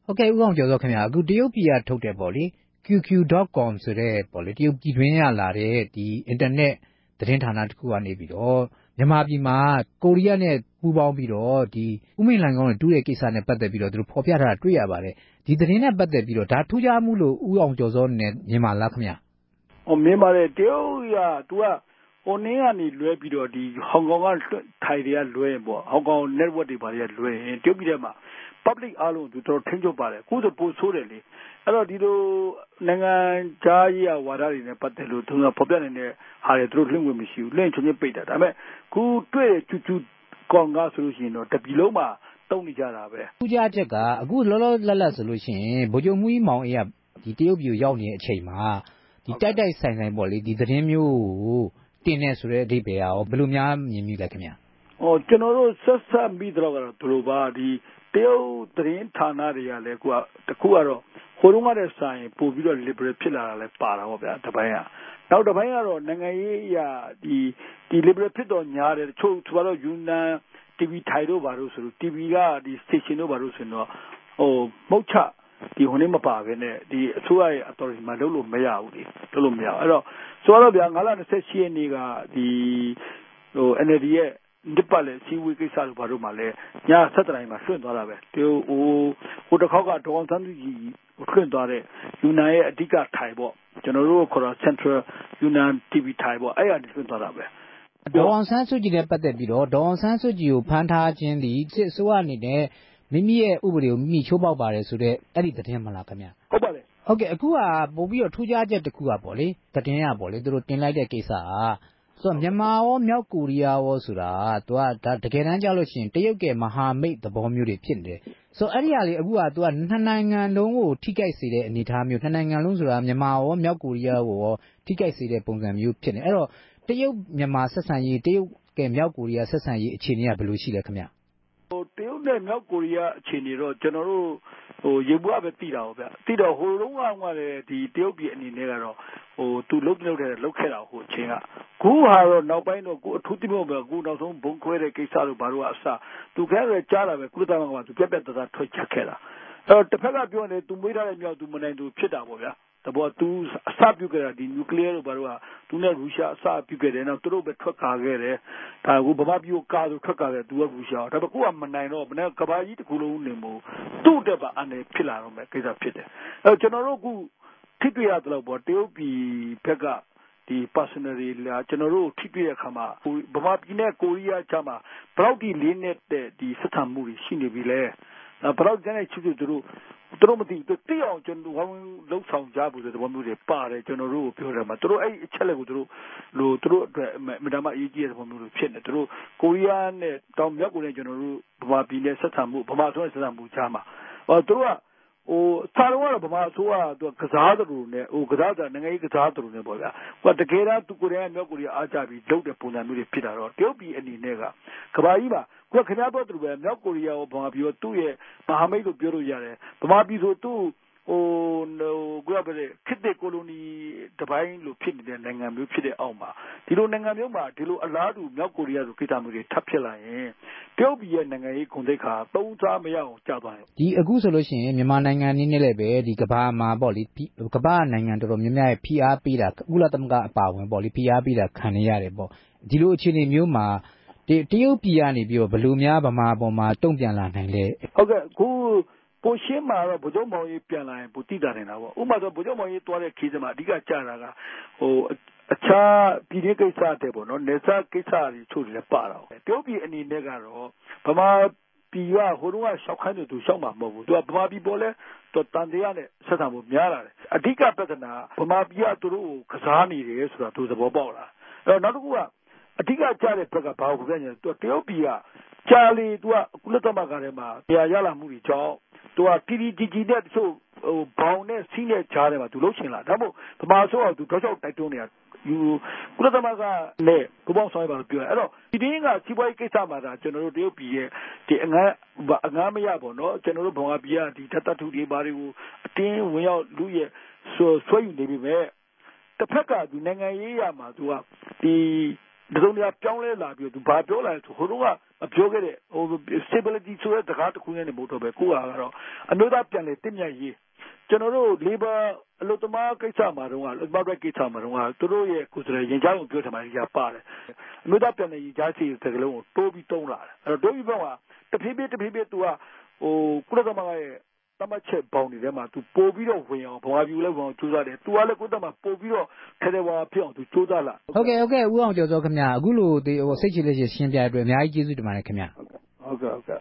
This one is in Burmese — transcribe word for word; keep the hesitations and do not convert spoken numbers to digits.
ဟုတ်ကဲ့ဦးအောင်ကျော်စောခင်ဗျာအခုတရုတ်ပြည်ကထုတ်တယ်ပေါ့လေ Q Q dot com ဆိုတဲ့ပေါ့လေတရုတ်ပြည်တွင်းရလာတဲ့ဒီအင်တာနက်သတင်းဌာနတစ်ခုကနေပြီးတော့မြန်မာပြည်မှာကိုရီးယားနဲ့ပူးပေါင်းပြီးတော့ဒီဥမင်လိုင်ကောင်းနဲ့တူးတဲ့ကိစ္စနဲ့ပတ်သက်ပြီးတော့သူတို့ဖော်ပြထားတာတွေ့ရပါတယ်ဒီသတင်းနဲ့ပတ်သက်ပြီးတော့ဒါထူးခြားမှုလို့ဦးအောင်ကျော်စောနဲ့မြင်ပါလားခင်ဗျာဟောမြင်ပါတယ်တရုတ်ကသူကဟိုနင်းကနေလွဲပြီးတော့ဒီဟောင်ကောင်ကထိုင်တွေကလွဲရင်ပေါ့ဟောင်ကောင် network တွေဘာတွေကလွဲရင်တရုတ်ပြည်ထဲမှာ public အားလုံးသူတော်ထိန်းချုပ်ပါတယ်အခုဆိုပို့ဆိုးတယ်လေအဲ့တော့ဒီလိုနိုင်ငံခြားရေးဝါဒတွေနဲ့ပတ်သက်လို့သူကဖော်ပြနေတဲ့ဟာတွေသူတို့လွှင့်ဝင်မရှိဘူးလွှင့်ချင်းချင်းပိတ်တာဒါပေမဲ့ခုတွေ့ကျူကျူကောင်ကဆိုလို့ရှိရင်တော့တပြည်လုံးမှာတုံးနေကြတာပဲထူးခြားချက်ကအခုလောလောလတ်လတ်ဆိုလို့ရှိရင်ဗိုလ်ချုပ်မှုကြီးမောင်အေးကဒီတရုတ်ပြည်ကိုရောက်နေတဲ့အချိန်မှာဒီတိုက်တိုက်ဆိုင်ဆိုင်ပေါ့လေဒီသတင်းမျိုးကိုတင်နေဆိုတဲ့အဓိပ္ပာယ်ရောဘယ်လိုများမြင်မိလဲခင်ဗျာဟောကျွန်တော်တို့ဆက်ဆက်ပြီးတော့ကတော့ဒီလိုပါဒီတရုတ်သတင်းဌာနတွေကလည်းကိုကတခုကတော့ဟိုတုန်းကတည်းကဆိုင်ပို့ပြီးတော့ liberal ဖြစ်လာတာလည်းပါတာပေါ့ဗျာတပိုင်းကနောက်တစ်ပိုင်းကတော့နိုင်ငံရေးအရာဒီဒီ liberal ဖြစ်တော့ညားတယ်တချို့သူကတော့ယူနန် တီ ဗီ ထိုင်တို့ဘာလို့ဆိုလို့ တီ ဗီ ကဒီ station တို့ဘာလို့ဆိုတော့ဟိုမှုတ်ချဒီဟိုနေ့မပါပဲနဲ့ဒီအစိုးရရဲ့ authority မှာလုပ်လို့မရဘူးလေလုပ်လို့မရဘူးအဲ့တော့ဆိုတော့ဗျာငါးလ၂၈ရက်နေ့ကဒီဟို N L D ရဲ့ဒီပတ်လေစီဝေးကိစ္စတို့ဘာလို့မှလဲညဆက်တတိုင်းမှာလွှင့်သွားတာပဲဒီဟိုဟိုတစ်ခေါက်ကဒေါအောင်ဆန်းစုကြည်လွှင့်သွားတဲ့ယူနန်ရဲ့အဓိကထိုင်ပေါ့ကျွန်တော်တို့ခေါ်တော့ Central Yunnan တီ ဗီ ထိုင်ပေါ့အဲ့အရလွှင့်သွားတာပဲဒေါအောင်ဆန်းစုကြည်နဲ့ပတ်သက်ပြီးတော့ဒေါအောင်ဆန်းစုကြည်ကိုဖမ်းထားခြင်းသည်စစ်အစိုးရအနေနဲ့မိမိရဲ့ဥပဒေကိုမိမိချိုးပေါက်ပါတယ်ဆိုတော့အဲ့ဒီသတင်းမလားခင်ဗျဟုတ်ပါတယ်ဟုတ်ကဲ့အခုကပို့ပြီးတော့ထူးခြားချက်တစ်ခုကပေါ့လေသတင်းရပေါ့လေသူတို့တင်လိုက်တဲ့ကိစ္စကဆိုတော့မြန်မာရောမြောက်ကိုရီးယားရောဆိုတာသူကဒါတကယ်တမ်းကြလို့ရှိရင်တရုတ်ကမဟာမိတ်သဘောမျိုးတွေဖြစ်နေတယ်ဆိုတော့အဲ့ဒီဟာလေးအခုကသူကနှစ်နိုင်ငံလုံးကိုထိခိုက်စေတဲ့အနေအထားမျိုးနှစ်နိုင်ငံလုံးဆိုတာမြန်မာရောမြောက်ကိုရီးယားကိုရောထိခိုက်စေတဲ့ပုံစံမျိုးဖြစ်နေအဲ့တော့တရုတ်မြန်မာဆက်ဆံရေးတရုတ်ကမြောက်ကိုရီးယားဆက်ဆံရေးအခြေအနေကဘယ်လိုရှိလဲခင်ဗျဟိုတရုတ်နဲ့မြောက်ကိုရီးယားအခြေအနေတော့ကျွန်တော်တို့ဟိုရေဘူးကပဲသိတာပေါ့ဗျသိတော့ဟိုတုန်းကကလည်းဒီတရုတ်ပြည်အနေနဲ့ကတော့ဟိုသူလုတ်လုတ်တယ်လုတ်ခဲ့တာဟိုအချင်းကခုဟာတော့နောက်ပိုင်းတော့ကိုအထူးတိမို့ပဲကိုနောက်ဆုံးဘုံခွဲတဲ့ကိစ္စတို့ဘာလို့အဆသူခဲရကြားတာပဲကုလသမဂ္ဂကသူပြက်ပြက်တသားထွက်ချက်ခဲ့တာအဲ့တော့တစ်ဖက်ကပြောနေသူမွေးထားတဲ့မြောက်သူမနိုင်သူဖြစ်တာပေါ့ဗျာတဘောသူအစပြုခဲ့တာဒီနျူကလ িয়ার တို့ဘာလို့ကသူနဲ့ရုရှားအစပြုခဲ့တယ်နောက်သူတို့ပဲထွက်ကာခဲ့တယ်ဒါကဗမာပြည်ကိုကာဆိုထွက်ကာခဲ့သူကရုရှားဒါပေမဲ့ကိုကမနိုင်တော့ဘယ်နဲ့ကဘာကြီးတစ်ခုလုံးနေမို့သူ့တက်ပါအနေဖြစ်လာတော့မယ်ကိစ္စဖြစ်တယ်အဲ့တော့ကျွန်တော်တို့ခုထိတွေ့ရတယ်လို့ပေါ့တရုတ်ပြည်ဘက်ကဒီ personally လာကျွန်တော်တို့ထိတွေ့တဲ့အခါမှာဗမာပြည်နဲ့ကိုရီးယားကြားမှာဘယ်လောက်ဒီလေးနဲ့တဲ့ဒီဆက်ဆံမှုတွေရှိနေပြီလဲဘယ်လောက်ကျန်တဲ့ချစ်ချစ်တို့သူတို့မသိသူသိအောင်ကျွန်တော်ဝမ်းလှုပ်ဆောင်ကြဖို့ဆိုတဲ့ဘောမျိုးတွေပါတယ်ကျွန်တော်တို့ကိုပြောတယ်မှာသူတို့အဲ့အချက်လက်ကိုသူတို့လိုသူတို့အတွက်မတမအရေးကြီးတဲ့ဘောမျိုးတွေဖြစ်နေသူတို့ကိုရီးယားနဲ့တောင်မြောက်ကိုလည်းကျွန်တော်တို့ဗမာပြည်နဲ့ဆက်ဆံမှုဗမာဆိုတဲ့ဆက်ဆံမှုကြားမှာဟောသူတို့ကဟိုစာလုံးကတော့ဗမာအစိုးရကသူကစားသလိုနဲ့ဟိုကစားတာနိုင်ငံရေးကစားသလိုနဲ့ပေါ့ဗျာဟိုတကယ်တမ်းသူကိုယ်တိုင်မြောက်ကိုရီးယားအားကြပြီးလုပ်တဲ့ပုံစံမျိုးတွေဖြစ်တာတော့တရုတ်ပြည်အနေနဲ့ကကဘာကြီးပါကိုခင်ဗျားပြောသူပဲမြောက်ကိုရီးယားကိုဗမာပြည်ကိုသူ့ရဲ့မဟာမိတ်လို့ပြောလို့ရတယ်ဗမာပြည်ဆိုသူ့ဟိုကိုရပါလေခစ်တဲ့ကိုလိုနီတပိုင်းလို့ဖြစ်နေတဲ့နိုင်ငံမျိုးဖြစ်တဲ့အောက်မှာဒီလိုနိုင်ငံမျိုးမှာဒီလိုအလားတူမြောက်ကိုရီးယားဆိုကိစ္စမျိုးတွေထပ်ဖြစ်လာရင်တရုတ်ပြည်ရဲ့နိုင်ငံရေးဂုဏ်သိက္ခာသုံးစားမရအောင်ကြာသွားတယ်ဒီအခုဆိုလို့ရှိရင်မြန်မာနိုင်ငံနည်းနည်းလည်းပဲဒီကဘာမှာပေါ့လေကဘာနိုင်ငံတော်တော်များများရဲ့ဖိအားပေးတာကုလသမဂ္ဂအပါဝင်ပေါ့လေဖိအားပေးတာခံနေရတယ်ပေါ့ဒီလိုအခြေအနေမျိုးမှာတရုတ်ပြည်ကနေပြီးတော့ဘယ်လိုများဗမာပေါ်မှာတုံ့ပြန်လာနိုင်လဲဟုတ်ကဲ့ခုပိုရှင်းမှာတော့ဗိုလ်ချုပ်မောင်ကြီးပြန်လာရင်ပိုတိတာနေတာပေါ့ဥပမာဆိုဗိုလ်ချုပ်မောင်ကြီးသွားတဲ့ခီးစမှာအဓိကကြာတာကဟိုအခြားပြည်ရေးကိစ္စတဲ့ပေါ့နော်နေစားကိစ္စတွေချို့လည်းပါတော့တရုတ်ပြည်အနေနဲ့ကတော့ဗမာပြည်ကဟိုတုန်းကရှောက်ခိုင်းတယ်သူရှောက်မှာမဟုတ်ဘူးသူကဗမာပြည်ပေါ်လဲသူတန်တရားနဲ့ဆက်ဆံမှုများလာတယ်အဓိကပြဿနာဗမာပြည်ကသူတို့ကိုကစားနေတယ်ဆိုတာသူသဘောပေါက်လာအဲ့တော့နောက်တစ်ခုကအဓိကကြားတဲ့ဘက်ကဘာကိုပြောနေလဲသူတရုတ်ပြည်ကကြာလေသူကကုလသမဂ္ဂထဲမှာနေရာရလာမှုတွေကြောင့်သူကတီတီဂျီဂျီနဲ့တချို့ဟိုဘောင်နဲ့စီးနဲ့ကြားထဲမှာသူလှုပ်ရှင်လာဒါမို့ဗမာဆိုတော့သူတော့ချောက်တိုက်တွန်းနေတာယူကုလသမဂ္ဂနဲ့ပူပေါင်းဆောင်ရွက်ပါလို့ပြောတယ်အဲ့တော့ဒီတင်းကစီးပွားရေးကိစ္စမှာဒါကျွန်တော်တို့တရုတ်ပြည်ရဲ့ဒီအငန်းအငန်းမရပေါ့နော်ကျွန်တော်တို့ဗမာပြည်ကဒီဓာတ်တုတွေဘာတွေကိုအတင်းဝင်ရောက်လူရဲ့ဆွဆွဲယူနေပြီမဲ့တစ်ဖက်ကဒီနိုင်ငံရေးရမှာသူကဒီဒီလိုမျိုးပြောင်းလဲလာပြီးသူဘာပြောလာလဲဆိုဟိုတော့ကပြောခဲ့တဲ့ဟို stability ဆိုတဲ့စကားတစ်ခုနဲ့မဟုတ်တော့ပဲကိုကကတော့အမျိုးသားပြန်လဲတင့်မြတ်ရေးကျွန်တော်တို့ labor အလုပ်သမားကိစ္စမှာတော့အလုပ်သမားတွေကိစ္စမှာတော့သူတို့ရဲ့ကိုယ်စားလှယ်ရင်ကြားကိုပြောထားမှရပါတယ်အမျိုးသားပြန်လဲရင်ကြားစီစကားလုံးကိုတိုးပြီးတုံးလာတယ်အဲ့တော့တိုးပြီးပေါ့ကတဖြည်းဖြည်းတဖြည်းဖြည်းသူကဟိုကုလသမဂ္ဂရဲ့တမချက်ပေါင်းနေတယ်မှာသူပို့ပြီးတော့ဝင်အောင်ဘာပြူလဲဝင်အောင်ကြိုးစားတယ်သူကလည်းကိုယ်တမပို့ပြီးတော့ခဲတယ်ဝါဖြစ်အောင်သူကြိုးစားလာဟုတ်ကဲ့ဟုတ်ကဲ့ဦးအောင်ကျော်စောခင်ဗျာအခုလိုဟိုစိတ်ချလက်ချရှင်းပြတဲ့အတွက်အများကြီးကျေးဇူးတင်ပါတယ်ခင်ဗျာဟုတ်ကဲ့ဟုတ်ကဲ့